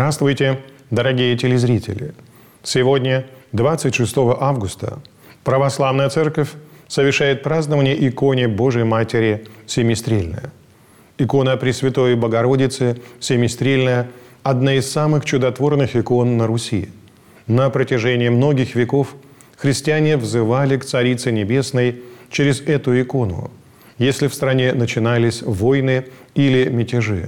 Здравствуйте, дорогие телезрители! Сегодня, 26 августа, Православная Церковь совершает празднование иконе Божией Матери Семистрельная. Икона Пресвятой Богородицы Семистрельная – одна из самых чудотворных икон на Руси. На протяжении многих веков христиане взывали к Царице Небесной через эту икону, если в стране начинались войны или мятежи.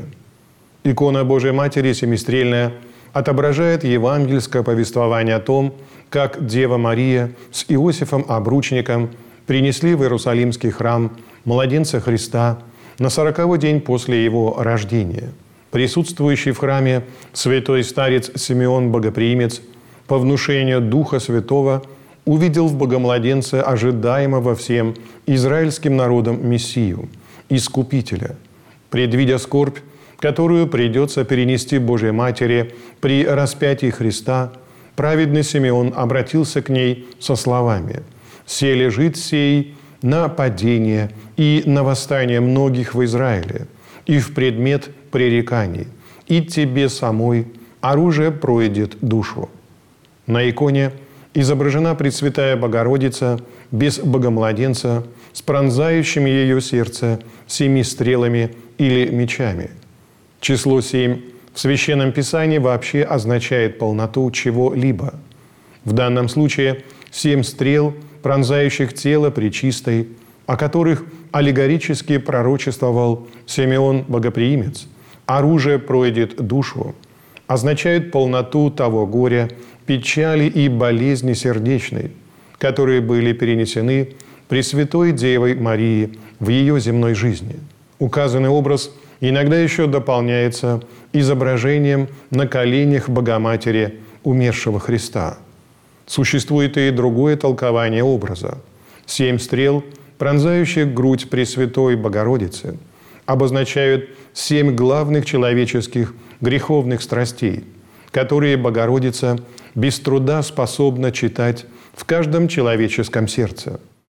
Икона Божией Матери Семистрельная отображает евангельское повествование о том, как Дева Мария с Иосифом Обручником принесли в Иерусалимский храм младенца Христа на 40-й день после его рождения. Присутствующий в храме святой старец Симеон Богоприимец по внушению Духа Святого увидел в Богомладенце ожидаемого всем израильским народом Мессию, Искупителя. Предвидя скорбь, которую придется перенести Божьей Матери при распятии Христа, праведный Симеон обратился к ней со словами: «Се лежит сей на падение и на восстание многих в Израиле, и в предмет пререканий, и тебе самой оружие пройдет душу». На иконе изображена Пресвятая Богородица без Богомладенца с пронзающими ее сердце 7 стрелами или мечами. Число 7 в Священном Писании вообще означает полноту чего-либо. В данном случае 7 стрел, пронзающих тело Пречистой, о которых аллегорически пророчествовал Симеон Богоприимец, оружие пройдет душу, означают полноту того горя, печали и болезни сердечной, которые были перенесены Пресвятой Девой Марии в ее земной жизни. Указанный образ иногда еще дополняется изображением на коленях Богоматери умершего Христа. Существует и другое толкование образа. 7 стрел, пронзающих грудь Пресвятой Богородицы, обозначают 7 главных человеческих греховных страстей, которые Богородица без труда способна читать в каждом человеческом сердце.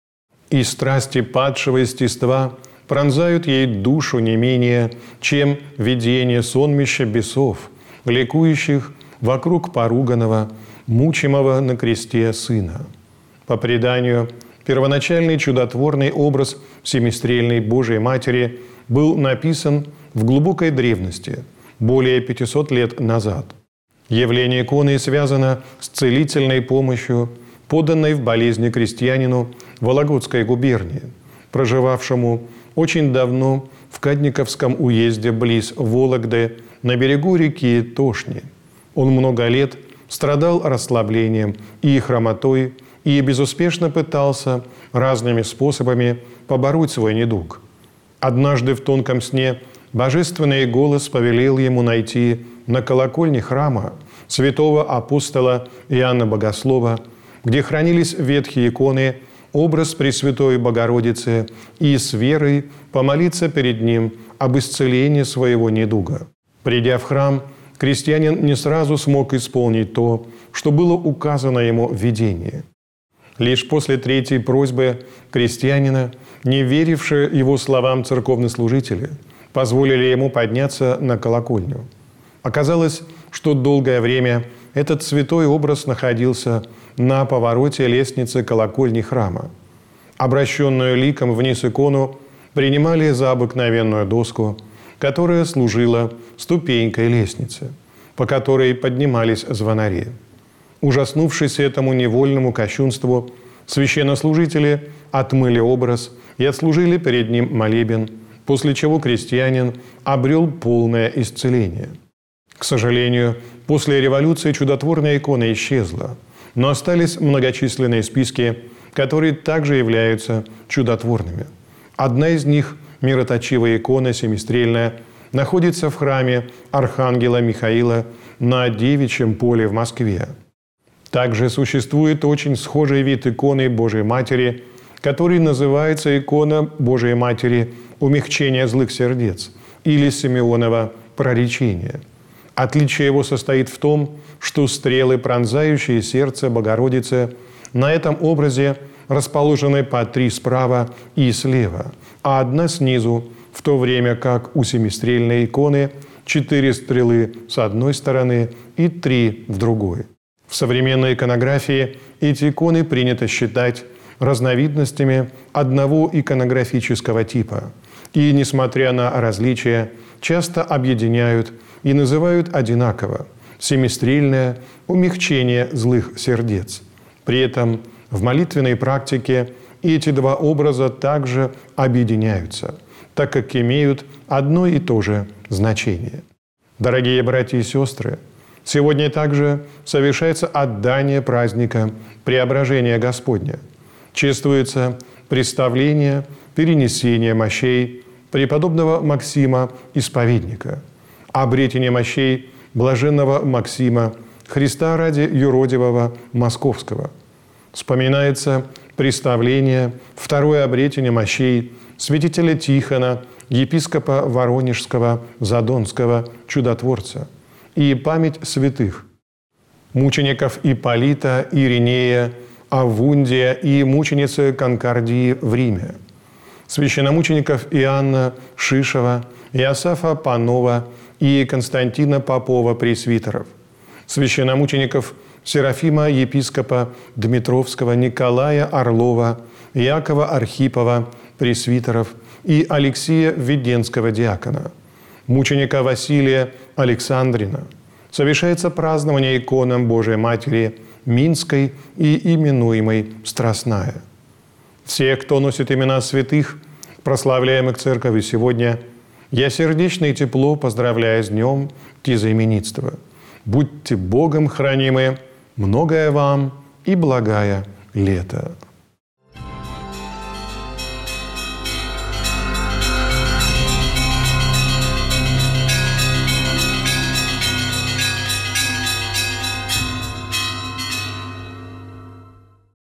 И страсти падшего естества пронзают ей душу не менее, чем видение сонмища бесов, ликующих вокруг поруганного, мучимого на кресте Сына. По преданию, первоначальный чудотворный образ Семистрельной Божией Матери был написан в глубокой древности, более 500 лет назад. Явление иконы связано с целительной помощью, поданной в болезни крестьянину Вологодской губернии, проживавшему очень давно в Кадниковском уезде близ Вологды на берегу реки Тошни. Он много лет страдал расслаблением и хромотой и безуспешно пытался разными способами побороть свой недуг. Однажды в тонком сне божественный голос повелел ему найти на колокольне храма святого апостола Иоанна Богослова, где хранились ветхие иконы, образ Пресвятой Богородицы, и с верой помолиться перед ним об исцелении своего недуга. Придя в храм, крестьянин не сразу смог исполнить то, что было указано ему в видении. Лишь после 3-й просьбы крестьянина, не верившие его словам церковнослужители, позволили ему подняться на колокольню. Оказалось, что долгое время этот святой образ находился на повороте лестницы колокольни храма. Обращенную ликом вниз икону принимали за обыкновенную доску, которая служила ступенькой лестницы, по которой поднимались звонари. Ужаснувшись этому невольному кощунству, священнослужители отмыли образ и отслужили перед ним молебен, после чего крестьянин обрел полное исцеление. К сожалению, после революции чудотворная икона исчезла, но остались многочисленные списки, которые также являются чудотворными. Одна из них, мироточивая икона Семистрельная, находится в храме Архангела Михаила на Девичьем поле в Москве. Также существует очень схожий вид иконы Божией Матери, который называется икона Божией Матери умягчения злых сердец или Симеонова проречения. Отличие его состоит в том, что стрелы, пронзающие сердце Богородицы, на этом образе расположены по 3 справа и слева, а одна снизу, в то время как у семистрельной иконы 4 стрелы с одной стороны и 3 в другой. В современной иконографии эти иконы принято считать разновидностями одного иконографического типа и, несмотря на различия, часто объединяют и называют одинаково – семистрельное умягчение злых сердец. При этом в молитвенной практике эти два образа также объединяются, так как имеют одно и то же значение. Дорогие братья и сестры, сегодня также совершается отдание праздника Преображения Господня. Чествуется представление перенесения мощей преподобного Максима Исповедника, обретение мощей блаженного Максима Христа ради юродивого Московского. Вспоминается представление, второе обретение мощей святителя Тихона, епископа Воронежского, Задонского, чудотворца, и память святых мучеников Ипполита, Иринея, Аввундия и мученицы Конкордии в Риме, священномучеников Иоанна Шишева, Иосафа Панова и Константина Попова пресвитеров, священномучеников Серафима епископа Дмитровского, Николая Орлова, Якова Архипова пресвитеров и Алексея Введенского диакона, мученика Василия Александрина. Совершается празднование иконам Божией Матери Минской и именуемой Страстная. Все, кто носит имена святых, прославляемых Церковью сегодня, я сердечно и тепло поздравляю с днем тезаименитства. Будьте Богом хранимы, многое вам и благая лето.